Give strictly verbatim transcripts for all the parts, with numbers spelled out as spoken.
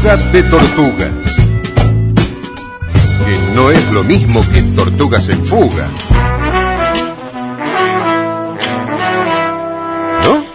Fuga de tortugas. Que no es lo mismo que tortugas en fuga. ¿No?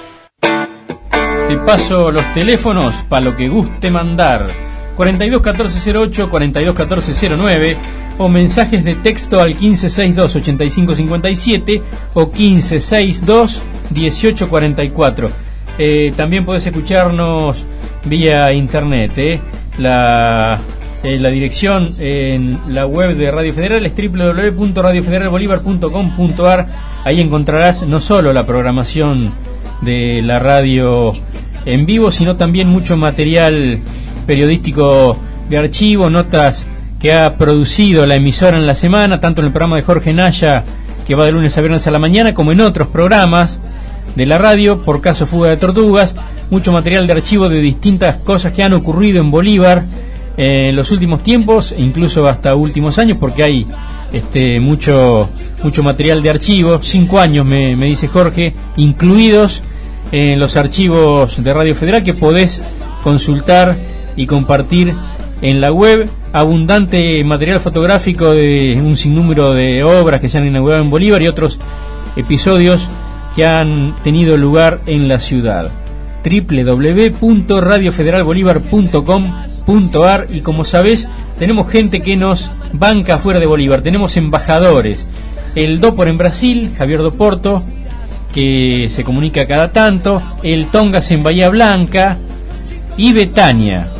Te paso los teléfonos para lo que guste mandar. cuarenta y dos catorce cero ocho, cuarenta y dos catorce cero nueve o mensajes de texto al quince sesenta y dos ochenta y cinco cincuenta y siete o quince sesenta y dos dieciocho cuarenta y cuatro. Eh, también podés escucharnos vía internet. Eh. La, eh, la dirección en la web de Radio Federal es doble u doble u doble u punto radio federal bolívar punto com punto a r. Ahí encontrarás no solo la programación de la radio en vivo, sino también mucho material periodístico de archivo, notas que ha producido la emisora en la semana, tanto en el programa de Jorge Naya, que va de lunes a viernes a la mañana, como en otros programas de la radio, por caso Fuga de Tortugas, mucho material de archivo de distintas cosas que han ocurrido en Bolívar eh, en los últimos tiempos, e incluso hasta últimos años, porque hay este mucho mucho material de archivo, cinco años me, me dice Jorge, incluidos en los archivos de Radio Federal, que podés consultar y compartir en la web. Abundante material fotográfico de un sinnúmero de obras que se han inaugurado en Bolívar y otros episodios que han tenido lugar en la ciudad. doble u doble u doble u punto radio federal bolívar punto com punto a r. Y como sabés, tenemos gente que nos banca fuera de Bolívar, tenemos embajadores. El Dopor en Brasil, Javier Doporto, que se comunica cada tanto, el Tongas en Bahía Blanca, y Betania,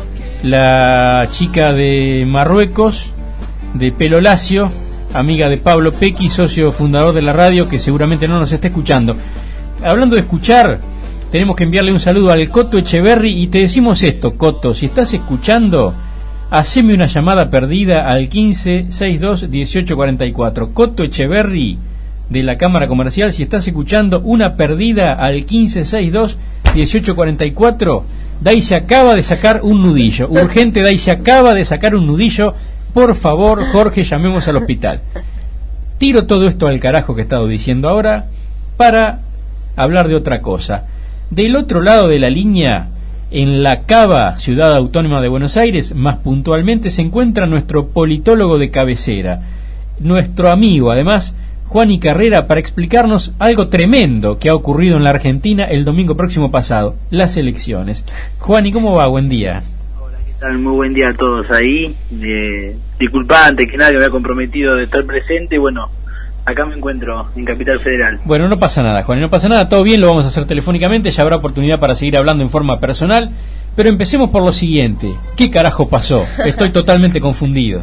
la chica de Marruecos, de pelo lacio, amiga de Pablo Pequi, socio fundador de la radio, que seguramente no nos está escuchando. Hablando de escuchar, tenemos que enviarle un saludo al Coto Echeverry, y te decimos esto, Coto, si estás escuchando, haceme una llamada perdida al quince sesenta y dos dieciocho cuarenta y cuatro. Coto Echeverry, de la Cámara Comercial, si estás escuchando, una perdida al quince sesenta y dos dieciocho cuarenta y cuatro. Dai se acaba de sacar un nudillo, urgente, Dai se acaba de sacar un nudillo, por favor, Jorge, llamemos al hospital. Tiro todo esto al carajo que he estado diciendo ahora para hablar de otra cosa. Del otro lado de la línea, en la Cava, ciudad autónoma de Buenos Aires, más puntualmente, se encuentra nuestro politólogo de cabecera, nuestro amigo, además, Juani Carrera, para explicarnos algo tremendo que ha ocurrido en la Argentina el domingo próximo pasado, las elecciones. Juani, ¿cómo va? Buen día. Hola, ¿qué tal? Muy buen día a todos ahí. Eh, disculpa antes que nada que me había comprometido de estar presente. Bueno, acá me encuentro en Capital Federal. Bueno, no pasa nada, Juani, no pasa nada, todo bien, lo vamos a hacer telefónicamente, ya habrá oportunidad para seguir hablando en forma personal, pero empecemos por lo siguiente. ¿Qué carajo pasó? Estoy totalmente confundido.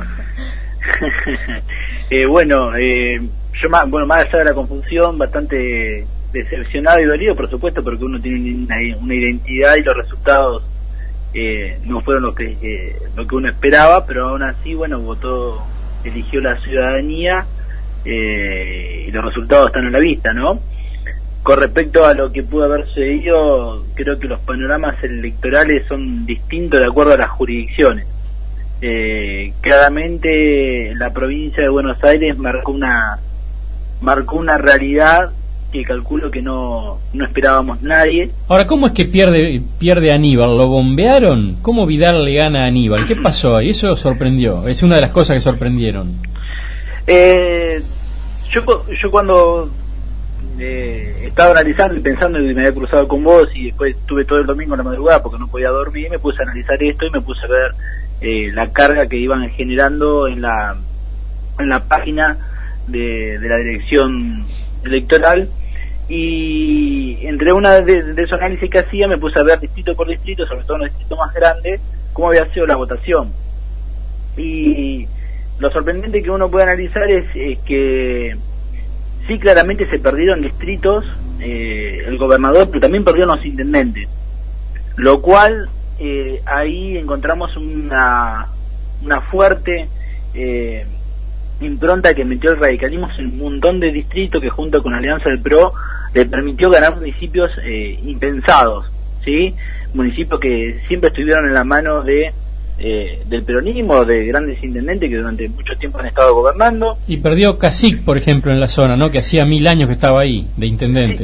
eh, bueno, eh... Yo más, bueno, más allá de la confusión, bastante decepcionado y dolido, por supuesto, porque uno tiene una, una identidad y los resultados eh, no fueron lo que eh, lo que uno esperaba, pero aún así, bueno, votó, eligió la ciudadanía eh, y los resultados están a la vista, ¿no? Con respecto a lo que pudo haber sucedido, creo que los panoramas electorales son distintos de acuerdo a las jurisdicciones. Eh, claramente la provincia de Buenos Aires marcó una marcó una realidad que calculo que no, no esperábamos nadie. Ahora, ¿cómo es que pierde pierde Aníbal? ¿Lo bombearon? ¿Cómo Vidal le gana a Aníbal? ¿Qué pasó ahí? Eso sorprendió, es una de las cosas que sorprendieron. Eh, yo, yo cuando eh, estaba analizando y pensando y me había cruzado con vos y después estuve todo el domingo en la madrugada porque no podía dormir, me puse a analizar esto y me puse a ver eh, la carga que iban generando en la, en la página De, de la dirección electoral, y entre una de, de esos análisis que hacía me puse a ver distrito por distrito, sobre todo en los distritos más grandes, cómo había sido la votación. Y lo sorprendente que uno puede analizar es, es que sí, claramente se perdieron distritos, eh, el gobernador, pero también perdieron los intendentes, lo cual eh, ahí encontramos una una fuerte eh, impronta que metió el radicalismo en un montón de distritos que junto con la Alianza del P R O le permitió ganar municipios eh, impensados, ¿sí? Municipios que siempre estuvieron en la mano de eh, del peronismo, de grandes intendentes que durante mucho tiempo han estado gobernando. Y perdió Cacic, por ejemplo, en la zona, ¿no? Que hacía mil años que estaba ahí, de intendente. Sí,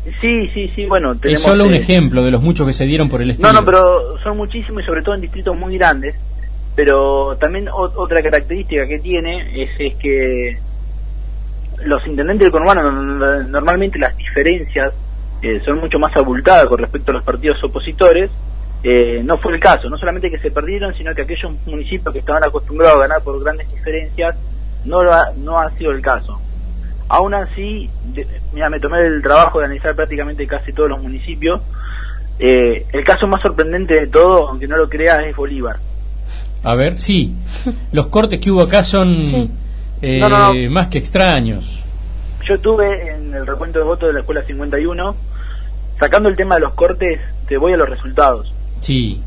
Sí, sí, sí, bueno, tenemos... Es solo un eh, ejemplo de los muchos que se dieron por el estilo. No, no, pero son muchísimos y sobre todo en distritos muy grandes, pero también o- otra característica que tiene es, es que los intendentes del conurbano no- normalmente las diferencias eh, son mucho más abultadas con respecto a los partidos opositores. Eh, no fue el caso, no solamente que se perdieron, sino que aquellos municipios que estaban acostumbrados a ganar por grandes diferencias, no, lo ha, no ha sido el caso. Aún así, de, mira, me tomé el trabajo de analizar prácticamente casi todos los municipios. Eh, el caso más sorprendente de todo, aunque no lo creas, es Bolívar. A ver, sí, los cortes que hubo acá son Sí. eh, No, no, no. más que extraños. Yo estuve en el recuento de votos de la Escuela cincuenta y uno, sacando el tema de los cortes, te voy a los resultados. Sí,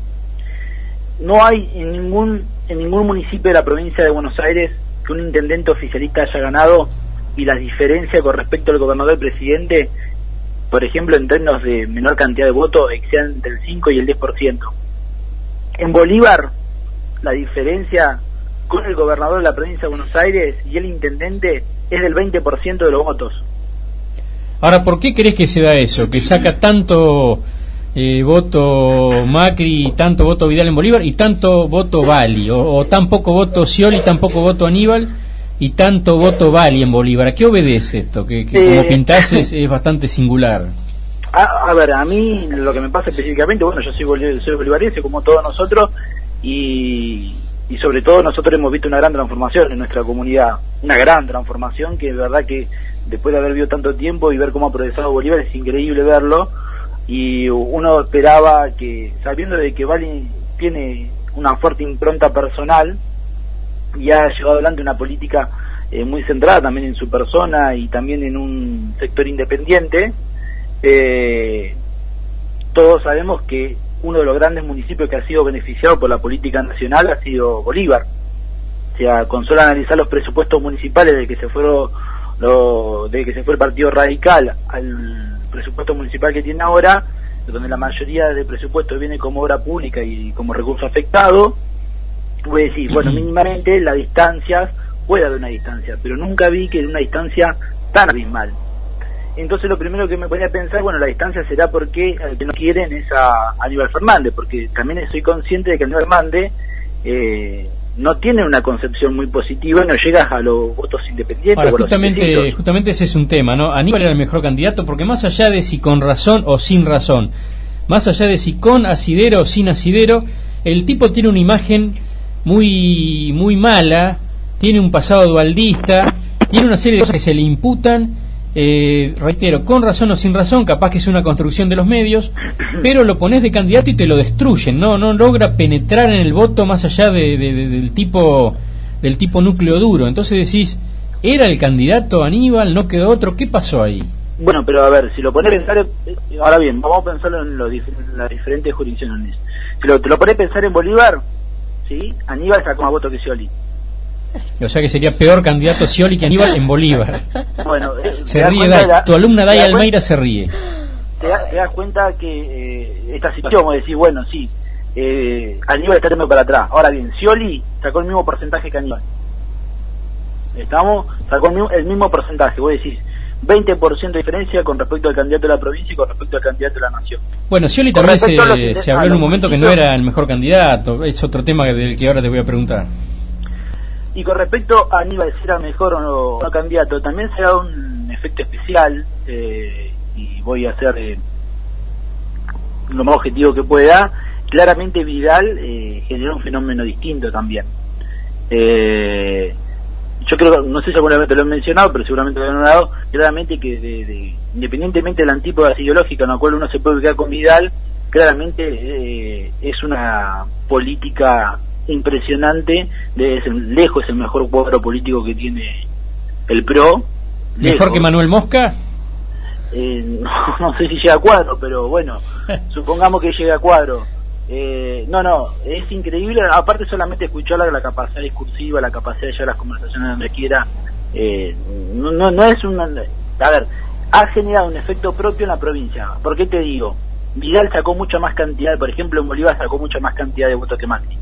No hay en ningún en ningún municipio de la provincia de Buenos Aires que un intendente oficialista haya ganado y la diferencia con respecto al gobernador presidente, por ejemplo, en términos de menor cantidad de votos, excedan entre el cinco y el diez por ciento. En Bolívar, la diferencia con el gobernador de la provincia de Buenos Aires y el intendente es del veinte por ciento de los votos. ahora, ¿por qué crees que se da eso? Que saca tanto eh, voto Macri, tanto voto Vidal en Bolívar y tanto voto Bali, o, o tan poco voto Scioli, tan poco voto Aníbal y tanto voto Bali en Bolívar. ¿A qué obedece esto? Que, que Eh, como pintás es, es bastante singular. A, a ver, a mí lo que me pasa específicamente, bueno, yo soy, boli- soy bolivariense como todos nosotros y, y sobre todo nosotros hemos visto una gran transformación en nuestra comunidad, una gran transformación que de verdad que después de haber vivido tanto tiempo y ver cómo ha progresado Bolívar es increíble verlo, y uno esperaba que, sabiendo de que Bali tiene una fuerte impronta personal y ha llevado adelante una política eh, muy centrada también en su persona y también en un sector independiente, eh, todos sabemos que uno de los grandes municipios que ha sido beneficiado por la política nacional ha sido Bolívar. O sea, con solo analizar los presupuestos municipales de que se fueron lo, de que se fue el Partido Radical al presupuesto municipal que tiene ahora, donde la mayoría del presupuesto viene como obra pública y como recurso afectado, voy a decir, bueno, mínimamente las distancias, puede haber una distancia, pero nunca vi que una distancia tan abismal. Entonces lo primero que me ponía a pensar, bueno, la distancia será porque el que no quieren es a Aníbal Fernández, porque también soy consciente de que Aníbal Fernández eh, no tiene una concepción muy positiva, no llega a los votos independientes. Ahora, o a los justamente, indecisos. justamente ese es un tema, ¿no? Aníbal era el mejor candidato porque más allá de si con razón o sin razón, más allá de si con asidero o sin asidero, el tipo tiene una imagen muy, muy mala, tiene un pasado dualdista, tiene una serie de cosas que se le imputan. Eh, reitero, con razón o sin razón, capaz que es una construcción de los medios, pero lo pones de candidato y te lo destruyen, no no logra penetrar en el voto más allá de, de, de, del tipo del tipo núcleo duro. Entonces decís, ¿era el candidato Aníbal? ¿No quedó otro? ¿Qué pasó ahí? Bueno, pero a ver, si lo pones a pensar, eh, ahora bien, vamos a pensarlo en, los dif- en las diferentes jurisdicciones. Si lo, te lo pones a pensar en Bolívar, ¿sí? Aníbal sacó más votos que Scioli. O sea que sería peor candidato Scioli que Aníbal en Bolívar. Bueno, eh, te Se das ríe, cuenta Day, de la- tu alumna te Day das Almeida cuenta- se ríe. Te, da- te das cuenta que eh, esta situación, vos decís, bueno, sí, eh, Aníbal está tirando para atrás. Ahora bien, Scioli sacó el mismo porcentaje que Aníbal. ¿Estamos? Sacó el mismo, el mismo porcentaje, vos decís, veinte por ciento de diferencia con respecto al candidato de la provincia y con respecto al candidato de la nación. Bueno, Scioli Con también se, respecto a los- se a habló en los un momento que no municipios- era el mejor candidato. Es otro tema del que ahora te voy a preguntar. Y con respecto a Aníbal, si era mejor o no, no candidato, también se ha dado un efecto especial, eh, y voy a ser eh, lo más objetivo que pueda. Claramente Vidal eh, generó un fenómeno distinto también. Eh, yo creo, no sé si alguna vez te lo he mencionado, pero seguramente lo he mencionado, claramente que de, de, independientemente de la antípoda ideológica en la cual uno se puede quedar con Vidal, claramente eh, es una política impresionante, de, es el, lejos es el mejor cuadro político que tiene el P R O. ¿Mejor lejos. que Manuel Mosca? Eh, no, no sé si llega a cuadro, pero bueno, supongamos que llega a cuadro. Eh, no, no, es increíble. Aparte, solamente escucharla, la capacidad discursiva, la capacidad de llevar las conversaciones donde quiera. Eh, no, no, no es una. A ver, ha generado un efecto propio en la provincia. ¿Por qué te digo? Vidal sacó mucha más cantidad, por ejemplo, en Bolívar sacó mucha más cantidad de votos que Macri.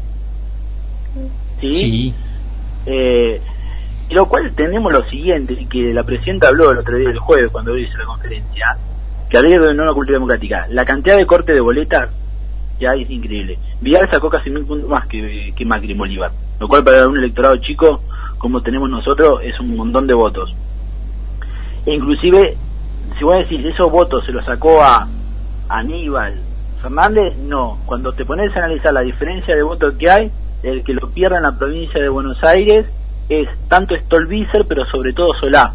¿Sí? Sí. Eh, lo cual tenemos lo siguiente, que la presidenta habló el otro día, el jueves, cuando hizo la conferencia, que arriba de una cultura democrática. La cantidad de corte de boletas que hay es increíble. Vidal sacó casi mil puntos más que, que Macri en Bolívar, lo cual para un electorado chico como tenemos nosotros es un montón de votos. E inclusive, si vos decís, esos votos se los sacó a Aníbal Fernández, no. Cuando te pones a analizar la diferencia de votos que hay, el que lo pierde en la provincia de Buenos Aires es tanto Stolbizer, pero sobre todo Solá.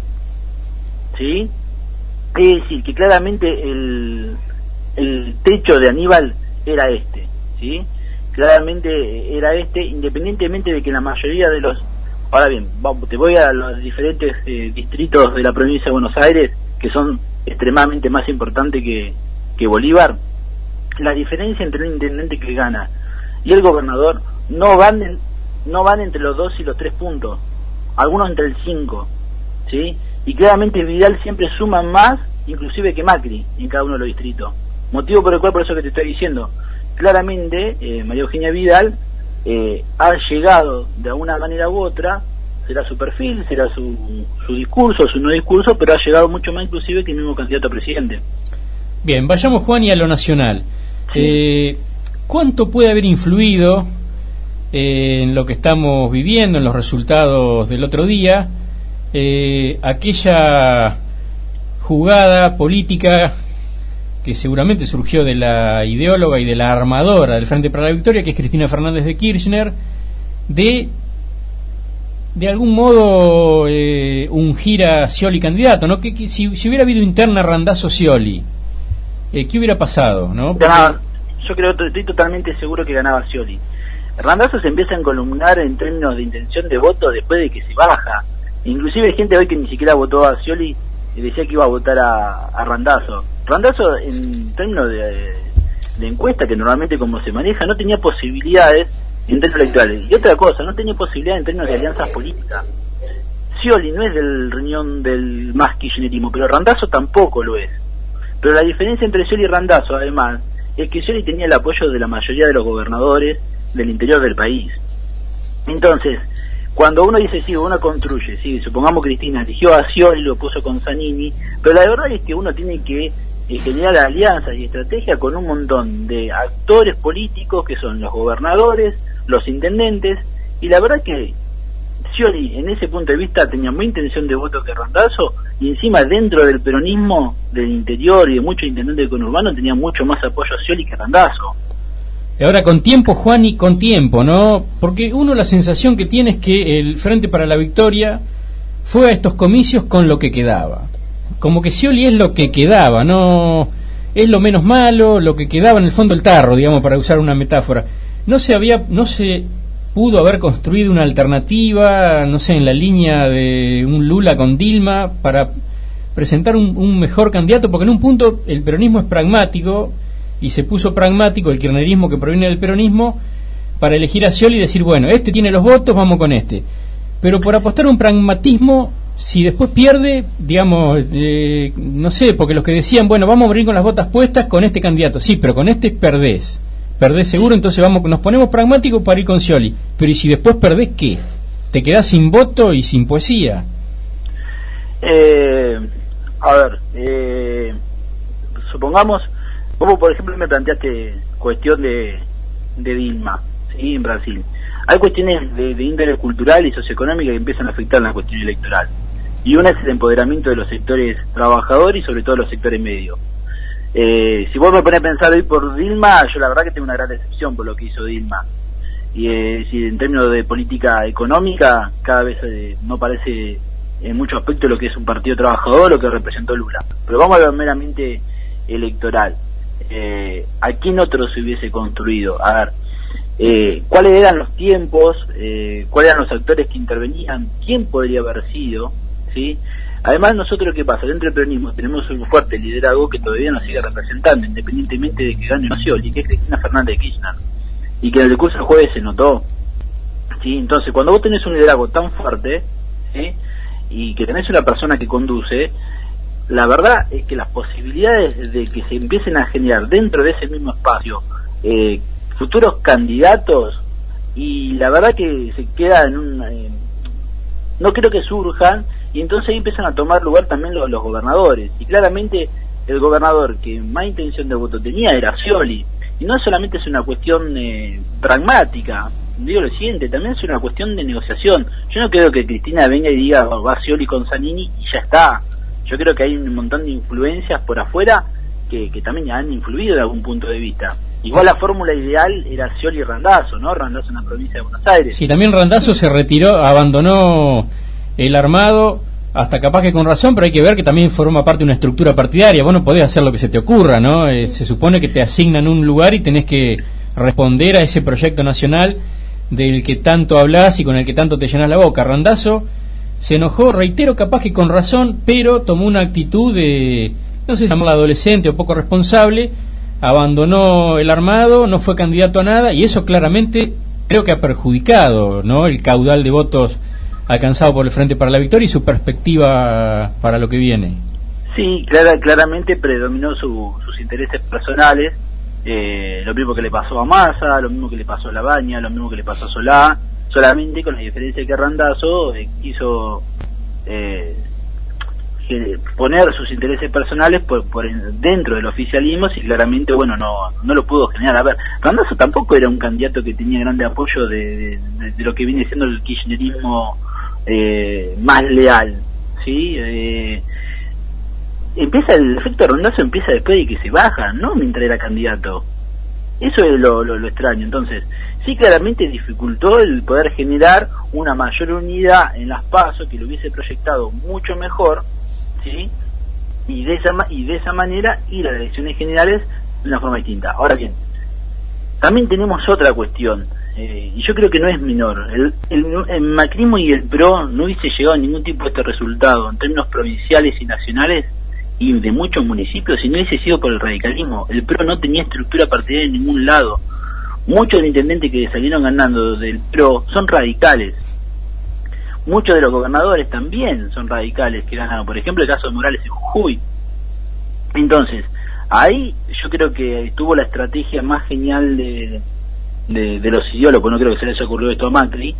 ¿Sí? Es decir, que claramente el, el techo de Aníbal era este, ¿sí? Claramente era este, independientemente de que la mayoría de los... Ahora bien, vamos, te voy a los diferentes eh, distritos de la provincia de Buenos Aires, que son extremadamente más importantes que, que Bolívar. La diferencia entre un intendente que gana y el gobernador no van en, no van entre los dos y los tres puntos, algunos entre el cinco, ¿sí? Y claramente Vidal siempre suma más, inclusive que Macri, en cada uno de los distritos. Motivo por el cual, por eso que te estoy diciendo, claramente eh, María Eugenia Vidal eh, ha llegado de alguna manera u otra, será su perfil, será su, su discurso, su no discurso, pero ha llegado mucho más inclusive que el mismo candidato a presidente. Bien, vayamos, Juan, y a lo nacional. Sí. Eh, ¿Cuánto puede haber influido eh, en lo que estamos viviendo, en los resultados del otro día, eh, aquella jugada política que seguramente surgió de la ideóloga y de la armadora del Frente para la Victoria, que es Cristina Fernández de Kirchner, de de algún modo eh, ungir a Scioli candidato, ¿no? Que, que si, si hubiera habido interna Randazzo-Scioli, eh, ¿qué hubiera pasado, no? Porque... Ganaba, yo creo, estoy totalmente seguro que ganaba Scioli. Randazzo se empieza a encolumnar en términos de intención de voto después de que se baja. Inclusive hay gente hoy que ni siquiera votó a Scioli y decía que iba a votar a, a Randazzo. Randazzo, en términos de, de encuesta, que normalmente como se maneja, no tenía posibilidades en términos electorales. Y otra cosa, no tenía posibilidades en términos de alianzas políticas. Scioli no es del riñón del más kirchnerismo, pero Randazzo tampoco lo es. Pero la diferencia entre Scioli y Randazzo, además, es que Scioli tenía el apoyo de la mayoría de los gobernadores del interior del país. Entonces, cuando uno dice, sí, uno construye, sí, supongamos Cristina eligió a Scioli, lo puso con Zanini, pero la verdad es que uno tiene que eh, generar alianzas y estrategia con un montón de actores políticos que son los gobernadores, los intendentes, y la verdad que Scioli en ese punto de vista tenía más intención de voto que Randazzo, y encima dentro del peronismo del interior y de muchos intendentes conurbanos tenía mucho más apoyo a Scioli que a Randazzo. Ahora, con tiempo, Juan, y con tiempo, ¿no? Porque uno la sensación que tiene es que el Frente para la Victoria fue a estos comicios con lo que quedaba. Como que Scioli es lo que quedaba, ¿no? Es lo menos malo, lo que quedaba en el fondo del tarro, digamos, para usar una metáfora. No se había, no se pudo haber construido una alternativa, no sé, en la línea de un Lula con Dilma, para presentar un, un mejor candidato, porque en un punto el peronismo es pragmático, y se puso pragmático el kirchnerismo que proviene del peronismo para elegir a Scioli y decir, bueno, este tiene los votos, vamos con este. Pero por apostar a un pragmatismo, si después pierde, digamos, eh, no sé, porque los que decían, bueno, vamos a morir con las botas puestas con este candidato, sí, pero con este perdés, perdés seguro, entonces vamos, nos ponemos pragmáticos para ir con Scioli. Pero ¿y si después perdés qué? ¿Te quedás sin voto y sin poesía? Eh, a ver, eh, supongamos... Vos, por ejemplo, me planteaste cuestión de, de Dilma, ¿sí? En Brasil. Hay cuestiones de, de índole cultural y socioeconómica que empiezan a afectar la cuestión electoral. Y una es el empoderamiento de los sectores trabajadores y sobre todo los sectores medios. Eh, si vos me ponés a pensar hoy por Dilma, yo la verdad que tengo una gran decepción por lo que hizo Dilma. Y eh, si en términos de política económica, cada vez eh, no parece en muchos aspectos lo que es un partido trabajador, lo que representó Lula. Pero vamos a lo meramente electoral. Eh, ¿a quién otro se hubiese construido? A ver, eh, ¿cuáles eran los tiempos? Eh, ¿Cuáles eran los actores que intervenían? ¿Quién podría haber sido? ¿Sí? Además, nosotros, ¿qué pasa? Dentro del peronismo tenemos un fuerte liderazgo que todavía nos sigue representando, independientemente de que gane Scioli, que es Cristina Fernández de Kirchner, y que en el discurso del jueves se notó. ¿Sí? Entonces, cuando vos tenés un liderazgo tan fuerte, ¿sí? Y que tenés una persona que conduce, la verdad es que las posibilidades de que se empiecen a generar dentro de ese mismo espacio eh, futuros candidatos, y la verdad que se queda en un... Eh, no creo que surjan, y entonces ahí empiezan a tomar lugar también los, los gobernadores, y claramente el gobernador que más intención de voto tenía era Scioli. Y no solamente es una cuestión eh, pragmática, digo lo siguiente, también es una cuestión de negociación. Yo no creo que Cristina venga y diga va Scioli con Zanini y ya está. Yo creo que hay un montón de influencias por afuera que, que también han influido de algún punto de vista. Igual la fórmula ideal era Scioli y Randazzo, ¿no? Randazzo en la provincia de Buenos Aires. Sí, también Randazzo se retiró, abandonó el armado, hasta capaz que con razón, pero hay que ver que también forma parte de una estructura partidaria. Vos no podés hacer lo que se te ocurra, ¿no? Eh, se supone que te asignan un lugar y tenés que responder a ese proyecto nacional del que tanto hablas y con el que tanto te llenas la boca. Randazzo se enojó, reitero, capaz que con razón, pero tomó una actitud de, no sé si llamarla adolescente o poco responsable, abandonó el armado, no fue candidato a nada, y eso claramente creo que ha perjudicado, ¿no?, el caudal de votos alcanzado por el Frente para la Victoria y su perspectiva para lo que viene. Sí, clara, claramente predominó su, sus intereses personales, eh, lo mismo que le pasó a Massa, lo mismo que le pasó a Labaña, lo mismo que le pasó a Solá, solamente con la diferencia que Randazzo eh, quiso eh, poner sus intereses personales por, por dentro del oficialismo, y claramente, bueno, no no lo pudo generar. A ver, Randazzo tampoco era un candidato que tenía grande apoyo de, de, de lo que viene siendo el kirchnerismo eh, más leal, ¿sí? Eh, empieza el efecto Randazzo empieza después de que se baja, no mientras era candidato. Eso es lo, lo, lo extraño. Entonces, sí, claramente dificultó el poder generar una mayor unidad en las PASO, que lo hubiese proyectado mucho mejor, ¿sí? Y de esa y de esa manera ir a las elecciones generales de una forma distinta. Ahora bien, también tenemos otra cuestión, eh, y yo creo que no es menor. El, el, el macrismo y el PRO no hubiese llegado a ningún tipo de este resultado en términos provinciales y nacionales y de muchos municipios si no hubiese sido por el radicalismo. El PRO no tenía estructura partidaria en ningún lado. Muchos de los intendentes que salieron ganando del PRO son radicales. Muchos de los gobernadores también son radicales que ganaron. Por ejemplo, el caso de Morales en Jujuy. Entonces, ahí yo creo que estuvo la estrategia más genial de, de, de los ideólogos, no creo que se les haya ocurrido esto a Macri,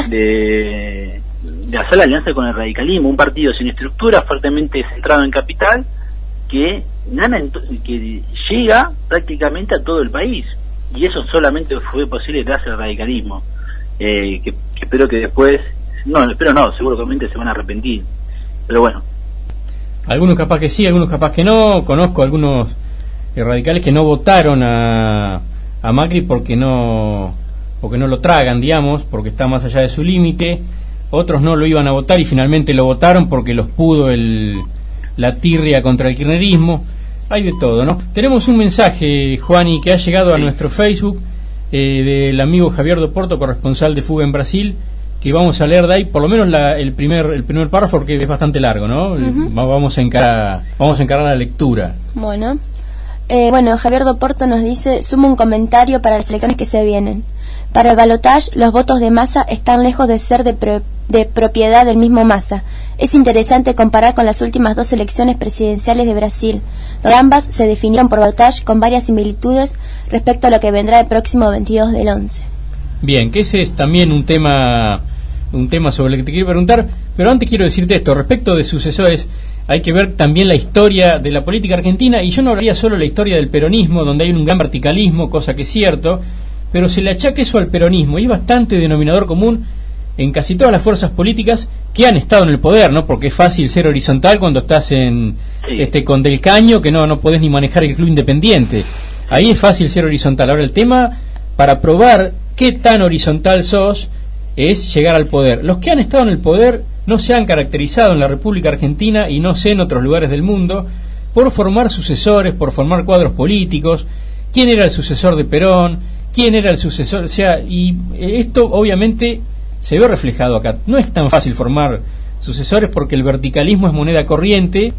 de, de hacer la alianza con el radicalismo, un partido sin estructura, fuertemente centrado en capital, que gana, que llega prácticamente a todo el país. Y eso solamente fue posible gracias al radicalismo, eh, que, que espero que después, no, espero no, seguramente se van a arrepentir, pero bueno. Algunos capaz que sí, algunos capaz que no. Conozco algunos eh, radicales que no votaron a, a Macri porque no, porque no lo tragan, digamos, porque está más allá de su límite. Otros no lo iban a votar y finalmente lo votaron porque los pudo el, la tirria contra el kirchnerismo. Hay de todo, ¿no? Tenemos un mensaje, Juani, que ha llegado a nuestro Facebook eh, del amigo Javier Doporto, corresponsal de Fuga en Brasil, que vamos a leer de ahí, por lo menos la, el primer el primer párrafo, porque es bastante largo, ¿no? Uh-huh. Vamos a encarar vamos a encarar la lectura. Bueno, eh, bueno, Javier Doporto nos dice: sumo un comentario para las elecciones que se vienen. Para el balotaje, los votos de Massa están lejos de ser de, pro, de propiedad del mismo Massa. Es interesante comparar con las últimas dos elecciones presidenciales de Brasil, donde ambas se definieron por balotaje con varias similitudes respecto a lo que vendrá el próximo veintidós del once. Bien, que ese es también un tema un tema sobre el que te quiero preguntar, pero antes quiero decirte esto, respecto de sucesores, hay que ver también la historia de la política argentina, y yo no hablaría solo la historia del peronismo, donde hay un gran verticalismo, cosa que es cierto, pero se le achaca eso al peronismo, y es bastante denominador común en casi todas las fuerzas políticas que han estado en el poder, ¿no? Porque es fácil ser horizontal cuando estás en sí. este con Del Caño, que no, no podés ni manejar el club independiente. Ahí es fácil ser horizontal. Ahora el tema, para probar qué tan horizontal sos, es llegar al poder. Los que han estado en el poder no se han caracterizado en la República Argentina, y no sé en otros lugares del mundo, por formar sucesores, por formar cuadros políticos. ¿Quién era el sucesor de Perón? ¿Quién era el sucesor? O sea, y esto obviamente se ve reflejado acá. No es tan fácil formar sucesores porque el verticalismo es moneda corriente,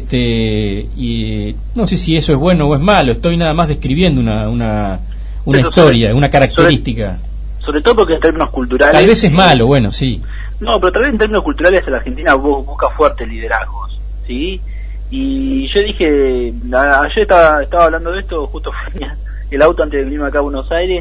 este y no sé si eso es bueno o es malo. Estoy nada más describiendo una una, una historia, una característica. Sobre, sobre todo porque en términos culturales... Tal vez es malo, bueno, sí. No, pero tal vez en términos culturales la Argentina busca fuertes liderazgos, ¿sí? Y yo dije, ayer estaba, estaba hablando de esto, justo venía el auto antes de venirme acá a Buenos Aires,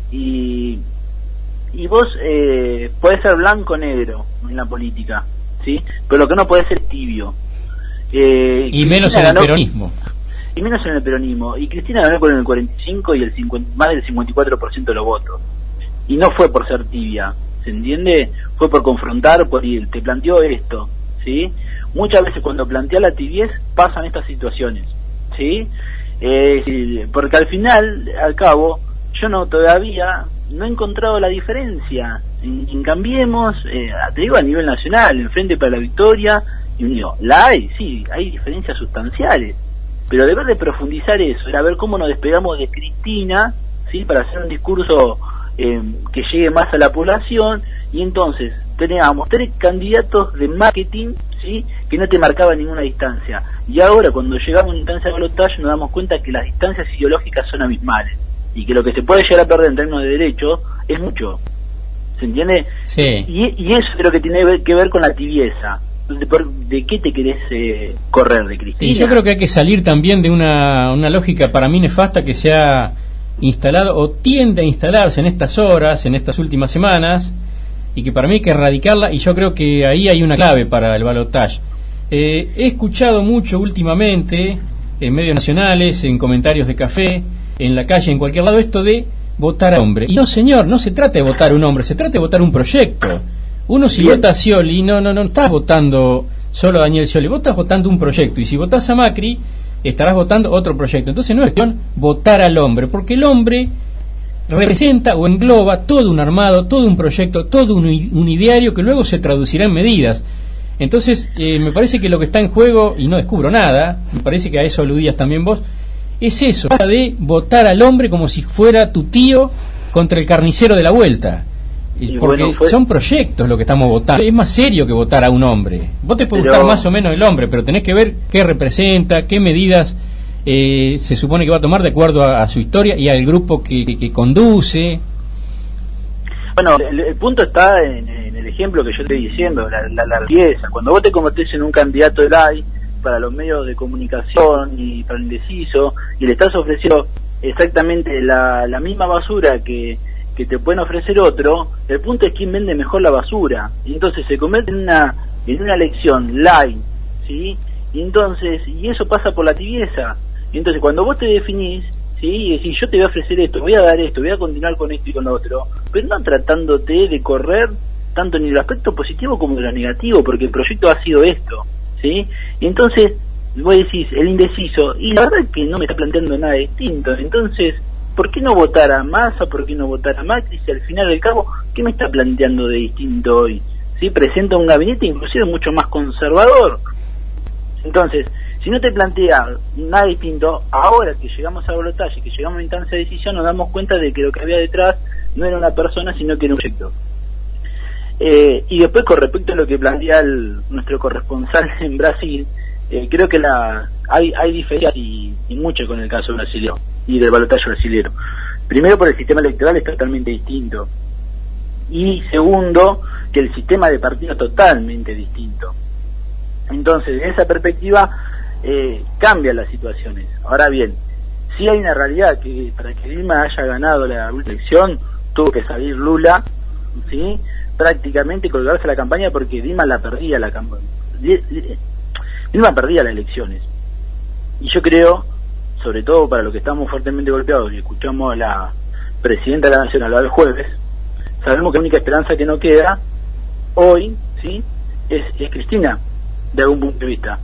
y y vos eh, podés ser blanco o negro en la política, ¿sí? Pero lo que no podés ser tibio. Eh, y menos en el ganó, peronismo. Y menos en el peronismo. Y Cristina ganó con el cuarenta y cinco y el cincuenta, más del cincuenta y cuatro por ciento de los votos. Y no fue por ser tibia, ¿se entiende? Fue por confrontar, por ir, te planteó esto, ¿sí? Muchas veces cuando plantea la tibiez pasan estas situaciones, ¿sí? Eh, porque al final, al cabo, yo no todavía no he encontrado la diferencia en, en Cambiemos, eh, te digo a nivel nacional, en Frente para la Victoria y Unido. La hay, sí, hay diferencias sustanciales, pero deber de profundizar eso, era ver cómo nos despegamos de Cristina, ¿sí? Para hacer un discurso eh, que llegue más a la población, y entonces teníamos tres candidatos de marketing, ¿sí? Que no te marcaban ninguna distancia, y ahora cuando llegamos a una instancia de balotaje nos damos cuenta que las distancias ideológicas son abismales, y que lo que se puede llegar a perder en términos de derecho es mucho, ¿se entiende? Sí. Y, y eso es lo que tiene que ver con la tibieza. ¿De, por, de qué te querés eh, correr, de Cristina? Sí, yo creo que hay que salir también de una, una lógica para mí nefasta que se ha instalado o tiende a instalarse en estas horas, en estas últimas semanas, y que para mí hay que erradicarla, y yo creo que ahí hay una clave para el balotaje. Eh, he escuchado mucho últimamente en medios nacionales, en comentarios de café, en la calle, en cualquier lado, esto de votar a hombre. Y no, señor, no se trata de votar a un hombre, se trata de votar un proyecto. Uno si Bien. vota a Scioli, no, no, no estás votando solo a Daniel Scioli, vos estás votando un proyecto, y si votás a Macri, estarás votando otro proyecto. Entonces no es cuestión votar al hombre, porque el hombre representa o engloba todo un armado, todo un proyecto, todo un, un ideario que luego se traducirá en medidas. Entonces eh, me parece que lo que está en juego, y no descubro nada, me parece que a eso aludías también vos, es eso, de votar al hombre como si fuera tu tío contra el carnicero de la vuelta. Y porque bueno, fue... son proyectos lo que estamos votando. Es más serio que votar a un hombre. Vos te puede pero... gustar más o menos el hombre, pero tenés que ver qué representa, qué medidas eh, se supone que va a tomar de acuerdo a, a su historia y al grupo que, que, que conduce. Bueno, el, el punto está en, en el ejemplo que yo estoy diciendo, la, la, la riqueza. Cuando vos te convertís en un candidato del A I para los medios de comunicación y para el indeciso, y le estás ofreciendo exactamente la, la misma basura que que te pueden ofrecer otro, el punto es quién vende mejor la basura, y entonces se convierte en una en una elección light, ¿sí? Y entonces, y eso pasa por la tibieza. Y entonces cuando vos te definís, ¿sí? Y decís, yo te voy a ofrecer esto, voy a dar esto, voy a continuar con esto y con lo otro, pero no tratándote de correr tanto en el aspecto positivo como en lo negativo, porque el proyecto ha sido esto, ¿sí? Y entonces vos decís, el indeciso, y la verdad es que no me está planteando nada distinto, entonces ¿por qué no votar a Massa? ¿Por qué no votar a Macri? Si al final del cabo, ¿qué me está planteando de distinto hoy? ¿Sí? Presenta un gabinete inclusive mucho más conservador. Entonces, si no te plantea nada distinto, ahora que llegamos al balotaje, que llegamos a la instancia de decisión, nos damos cuenta de que lo que había detrás no era una persona, sino que era un proyecto. Eh, y después, con respecto a lo que plantea el, nuestro corresponsal en Brasil, eh, creo que la hay, hay diferencias y, y mucho con el caso brasileño y del balotaje brasilero. Primero, por el sistema electoral es totalmente distinto, y segundo, que el sistema de partido es totalmente distinto. Entonces, desde esa perspectiva eh, cambian las situaciones. Ahora bien, sí hay una realidad, que para que Dilma haya ganado la última elección tuvo que salir Lula, ¿sí? Prácticamente colgarse la campaña, porque Dilma la perdía la campaña. Dilma perdía las elecciones, y yo creo, sobre todo para los que estamos fuertemente golpeados y escuchamos a la presidenta de la Nación hablar el jueves, sabemos que la única esperanza que no queda hoy, ¿sí? es, es Cristina, de algún punto de vista.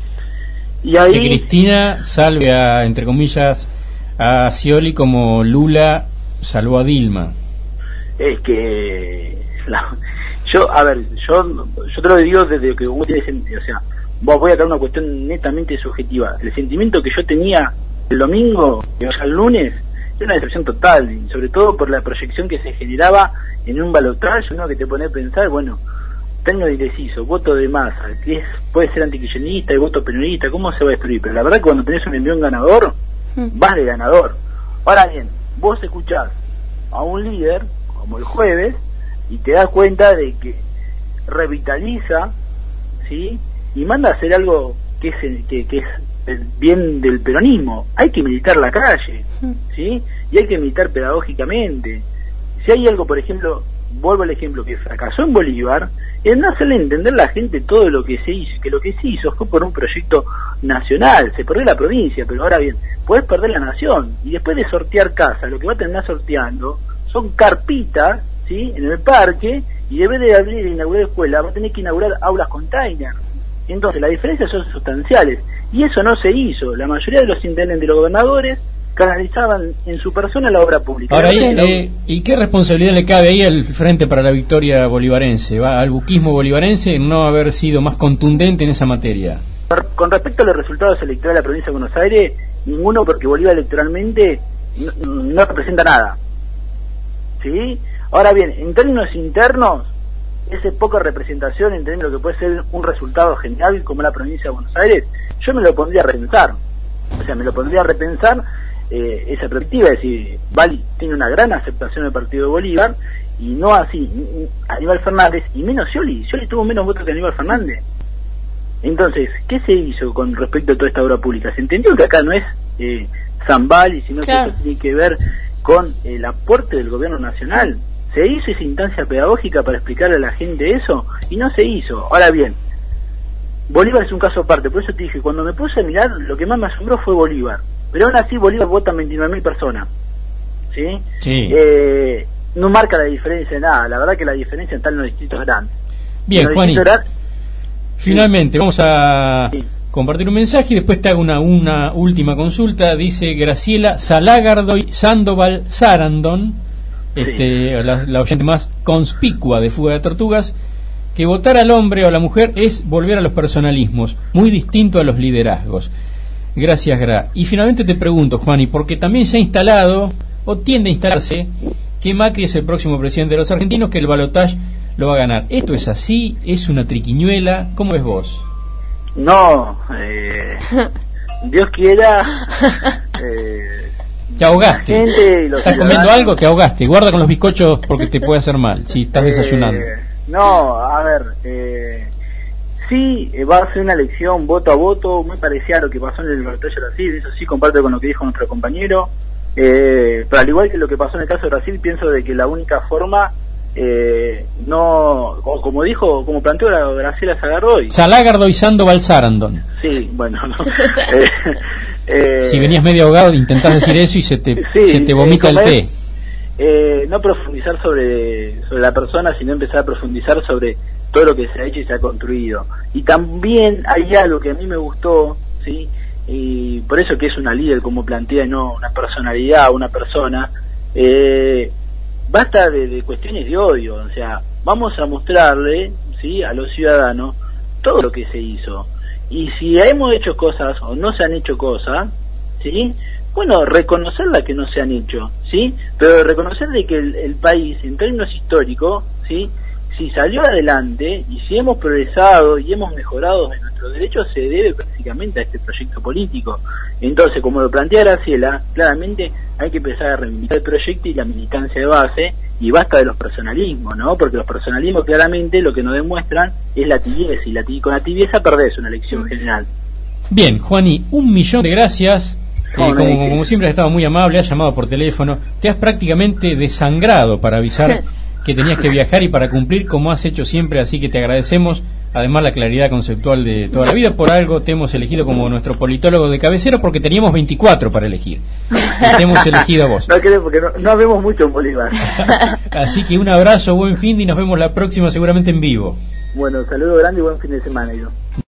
Y ahí... Que Cristina salve a, entre comillas, a Scioli como Lula salvó a Dilma. Es que la, yo, a ver, yo yo te lo digo desde que uno tiene sentido, o sea, voy a dar una cuestión netamente subjetiva. El sentimiento que yo tenía el domingo, o sea, el lunes, era una decepción total, y sobre todo por la proyección que se generaba en un balotaje, uno que te pone a pensar, bueno, tengo indeciso, voto de Massa, que es, puede ser antikirchnerista y voto peronista, ¿cómo se va a destruir? Pero la verdad que cuando tenés un envión ganador, vas de ganador. Ahora bien, vos escuchás a un líder, como el jueves, y te das cuenta de que revitaliza, ¿sí? Y manda a hacer algo que es el, que, que es el bien del peronismo. Hay que militar la calle, ¿sí? Y hay que militar pedagógicamente. Si hay algo, por ejemplo, vuelvo al ejemplo, que fracasó en Bolívar, es no hacerle entender a la gente todo lo que se hizo, que lo que se hizo fue por un proyecto nacional, se perdió la provincia, pero ahora bien, podés perder la nación, y después de sortear casa, lo que va a terminar sorteando son carpitas, ¿sí?, en el parque, y en vez de abrir e inaugurar escuelas, va a tener que inaugurar aulas container. Entonces, las diferencias son sustanciales, y eso no se hizo. La mayoría de los intendentes y los gobernadores canalizaban en su persona la obra pública. Ahora, ahí, eh, ¿y qué responsabilidad le cabe ahí al Frente para la Victoria Bolivarense, va al buquismo bolivarense, en no haber sido más contundente en esa materia? Con respecto a los resultados electorales de la provincia de Buenos Aires, ninguno, porque Bolívar electoralmente no, no representa nada, ¿sí? Ahora bien, en términos internos, esa poca representación en términos de lo que puede ser un resultado general como la provincia de Buenos Aires, yo me lo pondría a repensar. O sea, me lo pondría a repensar eh, esa perspectiva, es decir, Bali tiene una gran aceptación del partido de Bolívar, y no así Aníbal Fernández, y menos Scioli. Scioli tuvo menos votos que Aníbal Fernández. Entonces, ¿qué se hizo con respecto a toda esta obra pública? Se entendió que acá no es eh, San Bali, sino claro, que esto tiene que ver con el aporte del gobierno nacional. ¿Se hizo esa instancia pedagógica para explicarle a la gente eso? Y no se hizo. Ahora bien, Bolívar es un caso aparte, por eso te dije, cuando me puse a mirar, lo que más me asombró fue Bolívar. Pero aún así Bolívar vota veintinueve mil personas. ¿Sí? Sí. Eh, no marca la diferencia de nada. La verdad que la diferencia está en los distritos grandes. Bien, Juani. Gran... Finalmente, sí, vamos a sí. compartir un mensaje y después te hago una, una última consulta. Dice Graciela Salagardoy Sandoval Sarandon, este, sí. la, la oyente más conspicua de Fuga de Tortugas, que votar al hombre o a la mujer es volver a los personalismos, muy distinto a los liderazgos. Gracias, Gra. Y finalmente te pregunto, Juani, porque también se ha instalado, o tiende a instalarse, que Macri es el próximo presidente de los argentinos, que el balotaje lo va a ganar. ¿Esto es así? ¿Es una triquiñuela? ¿Cómo ves vos? No, eh, Dios quiera... Eh, te ahogaste. ¿Estás comiendo algo? Te ahogaste. Guarda con los bizcochos porque te puede hacer mal si estás eh, desayunando. No, a ver, eh, sí, va a ser una elección voto a voto, muy parecida a lo que pasó en el balotaje de Brasil, eso sí comparto con lo que dijo nuestro compañero, eh, pero al igual que lo que pasó en el caso de Brasil, pienso de que la única forma, eh, no, como dijo, como planteó la Graciela Salagardoy. Salagardoy Sandoval Sarandon. Sí, bueno, no. eh, eh, si venías medio ahogado, intentás decir eso y se te, sí, se te vomita eh, el té. Es, Eh, no profundizar sobre, sobre la persona, sino empezar a profundizar sobre todo lo que se ha hecho y se ha construido. Y también hay algo que a mí me gustó, ¿sí? Y por eso que es una líder, como plantea, no una personalidad, una persona. Eh, basta de, de cuestiones de odio, o sea, vamos a mostrarle, ¿sí?, a los ciudadanos todo lo que se hizo. Y si hemos hecho cosas o no se han hecho cosas, ¿sí?, bueno, reconocer las que no se han hecho, ¿sí? Pero reconocer de que el, el país, en términos históricos, ¿sí?, si salió adelante y si hemos progresado y hemos mejorado en nuestros derechos, se debe prácticamente a este proyecto político. Entonces, como lo plantea Graciela, claramente hay que empezar a reivindicar el proyecto y la militancia de base, y basta de los personalismos, ¿no? Porque los personalismos claramente lo que nos demuestran es la tibieza, y la, con la tibieza perdés una elección general. Bien, Juani, un millón de gracias. Eh, como, como siempre has estado muy amable, has llamado por teléfono, te has prácticamente desangrado para avisar que tenías que viajar y para cumplir como has hecho siempre, así que te agradecemos, además la claridad conceptual de toda la vida. Por algo te hemos elegido como nuestro politólogo de cabecera, porque teníamos veinticuatro para elegir y te hemos elegido a vos. No creo, porque no, no vemos mucho en Bolívar. Así que un abrazo, buen fin, y nos vemos la próxima seguramente en vivo. Bueno, saludo grande y buen fin de semana, yo.